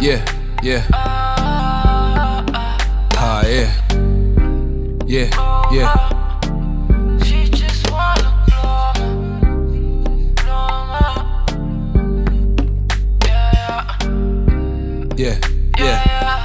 Yeah, yeah. Ah, yeah. Yeah, yeah. She just wanna blow me. Yeah, yeah.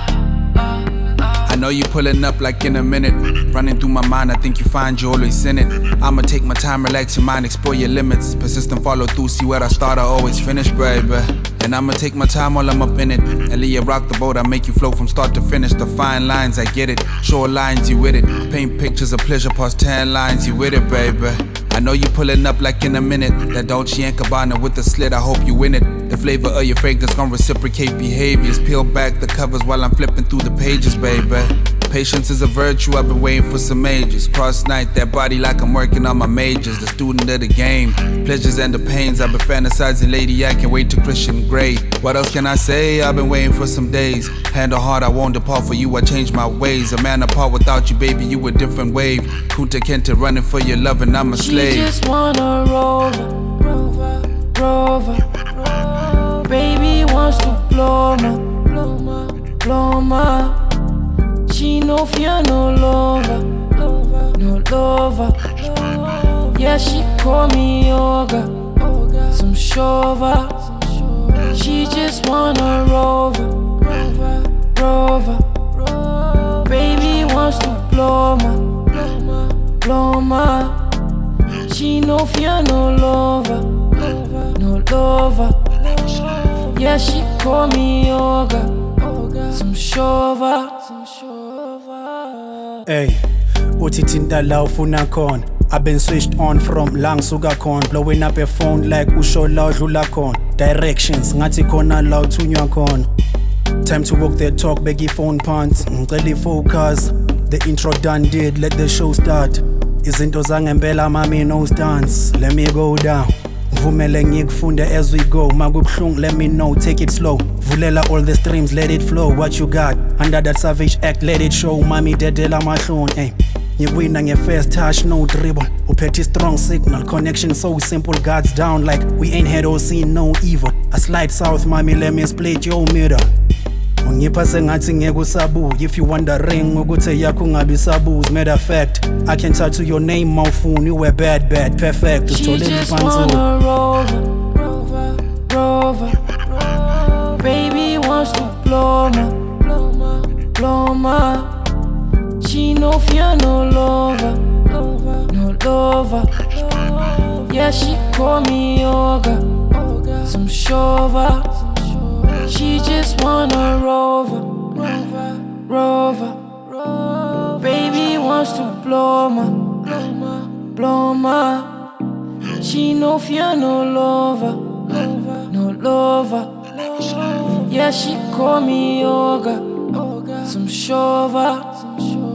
I know you pulling up like in a minute. Running through my mind, I think you find you always in it. I'ma take my time, relax your mind, explore your limits. Persistent follow through, see where I start, I always finish, baby. And I'ma take my time while I'm up in it. And let you rock the boat, I make you flow from start to finish. The fine lines, I get it. Short lines, you with it. Paint pictures of pleasure past 10 lines, you with it, baby. I know you pulling up like in a minute. That Dolce & Gabbana with the slit, I hope you win it. The flavor of your fragrance gon' reciprocate behaviors. Peel back the covers while I'm flipping through the pages, baby. Patience is a virtue, I've been waiting for some ages. Cross night, that body like I'm working on my majors. The student of the game, pleasures and the pains. I've been fantasizing, lady, I can't wait to Christian Grey. What else can I say? I've been waiting for some days. Hand on heart, I won't depart for you, I changed my ways. A man apart without you, baby, you a different wave. Kunta Kinte running for your love and I'm a slave. She just wanna rover. Baby wants to blow me. She no fear, no lover. Yeah, she call me yoga, some shover. She just wanna rover. Baby wants to blow me. She no fear, no lover. Yeah, she call me yoga, some shover. Hey, uthi thinta la ufuna khona. I've been switched on from la ngisuka khona. Blowing up a phone like usho la udlula khona. Directions ngathi khona la uthunywa khona. Time to walk the talk, beg phone pants. Ngicela focus. The intro done did, let the show start. Izinto zangempela mami no stance. Let me go down. Vumele ngikufunde as we go. Makubhlungu, let me know, take it slow. Vulela all the streams, let it flow. What you got? Under that savage act, let it show. Mami dedela mahlon, ay. Ngiwina nge-first touch, no dribble. Uphethe strong signal, connection so simple. God's down like we ain't had or seen no evil. I slide south, mami, let me split your middle. Ungipha sengathi ngeke usabuke. If you wondering ukuthi yakho ungabi sabuzi. Matter of fact, I can tattoo your name mawufuni. You were bad, perfect. She just wanna rover. Baby wants to blow me. She no fear, no lover. Yeah, she call me yoga, some shover. She just wanna rover. Baby wants to blow me. She no fear, no lover. Yeah, she call me yoga, some shover.